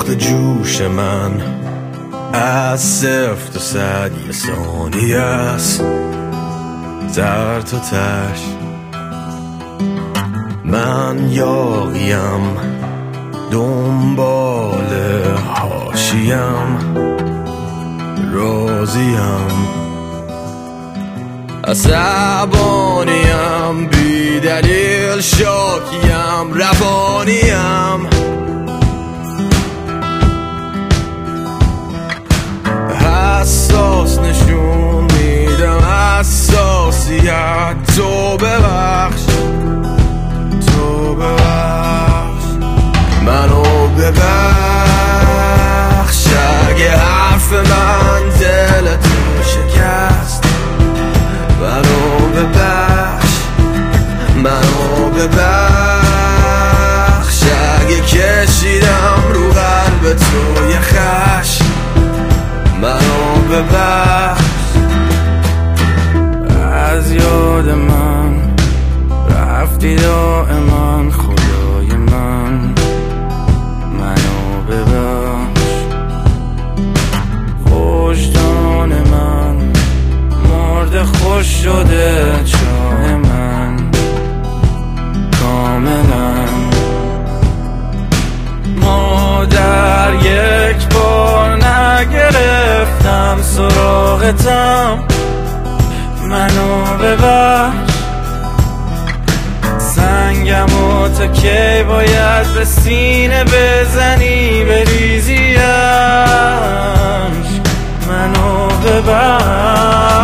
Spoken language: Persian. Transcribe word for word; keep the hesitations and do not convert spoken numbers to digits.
سوخت جوش من از صفر تا صد یه ثانیه است، زر تا تش. من یاغیم دنبال حاشیم، راضیم عصبانیم، بی دلیل شاکیم، روانیم. حساس نشون میدم حساسیت، تو ببخش تو ببخش منو ببخش. اگه حرف من دلتو شکست، منو ببخش منو ببخش. اگه کشیدم رو قلب تو یه خش، منو ببخش. از یاد من رفتی دائما، خدای من منو ببخش. وجدان من مرد خوش شده، چاه من کاملا. مادر یک بار نگرفتم سراغتم، منو ببخش. سنگم و تا کی باید به سینه بزنی بریزیش، منو ببخش.